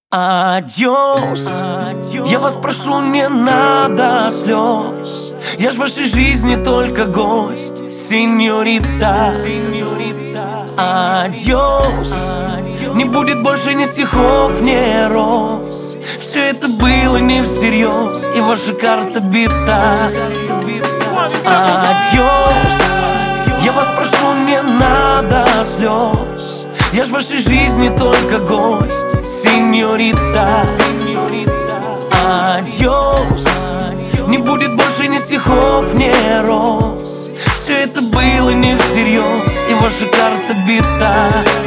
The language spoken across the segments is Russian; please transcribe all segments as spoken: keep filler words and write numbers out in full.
Адьос, я вас прошу, не надо слез. Я ж в вашей жизни только гость, сеньорита. Адьос, не будет больше ни стихов, ни роз. Все это было не всерьез, и ваша карта бита. Адьос, я вас прошу, не надо слез. Я ж в вашей жизни только гость, сеньорита. Адьос, не будет больше ни стихов, ни роз. Все это было не всерьез, и ваша карта бита.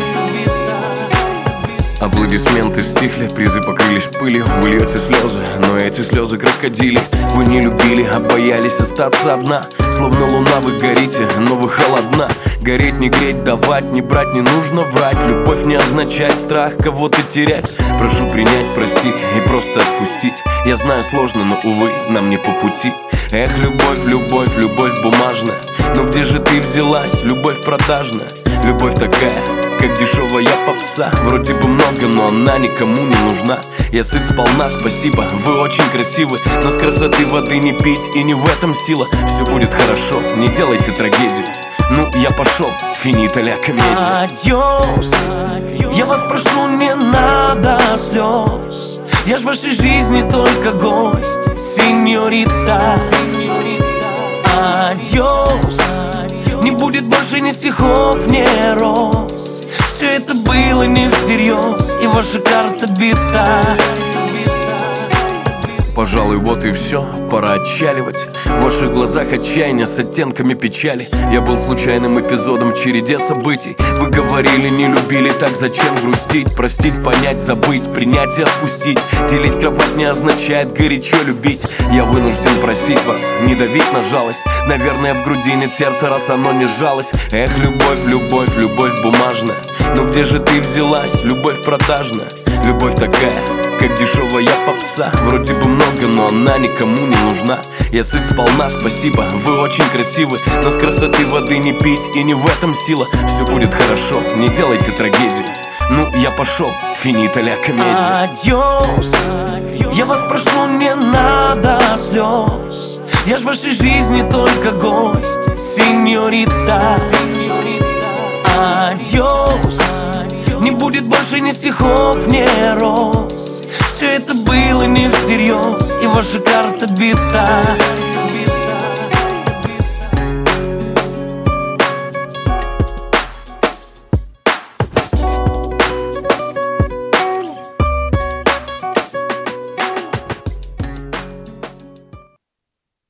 Аплодисменты стихли, призы покрылись пылью. Вы льете слезы, но эти слезы крокодили. Вы не любили, а боялись остаться одна. Словно луна вы горите, но вы холодна. Гореть, не греть, давать, не брать, не нужно врать. Любовь не означает страх кого-то терять. Прошу принять, простить и просто отпустить. Я знаю, сложно, но, увы, нам не по пути. Эх, любовь, любовь, любовь бумажная. Но где же ты взялась, любовь продажная? Любовь такая, как дешевая попса. Вроде бы много, но она никому не нужна. Я сыт сполна, спасибо, вы очень красивы. Но с красоты воды не пить, и не в этом сила. Все будет хорошо, не делайте трагедию. Ну, я пошел, финита ля комедия. Адьос, я вас прошу, не надо слез. Я ж в вашей жизни только гость, сеньорита. Адьос, не будет больше ни стихов, ни роз. Все это было не всерьез, и ваша карта бита. Пожалуй, вот и все, пора отчаливать. В ваших глазах отчаяние с оттенками печали. Я был случайным эпизодом в череде событий. Вы говорили, не любили, так зачем грустить? Простить, понять, забыть, принять и отпустить. Делить кровать не означает горячо любить. Я вынужден просить вас, не давить на жалость. Наверное, в груди нет сердца, раз оно не сжалось. Эх, любовь, любовь, любовь бумажная. Но где же ты взялась, любовь продажная? Любовь такая, как дешевая попса. Вроде бы много, но она никому не нужна. Я сыт сполна, спасибо, вы очень красивы. Но с красоты воды не пить, и не в этом сила. Все будет хорошо, не делайте трагедию. Ну, я пошел, финита ля комедия. Адьос, я вас прошу, не надо слез. Я ж в вашей жизни только гость, сеньорита. Адьос, не будет больше ни стихов, ни роз. Все это было не всерьез, и ваша карта бита.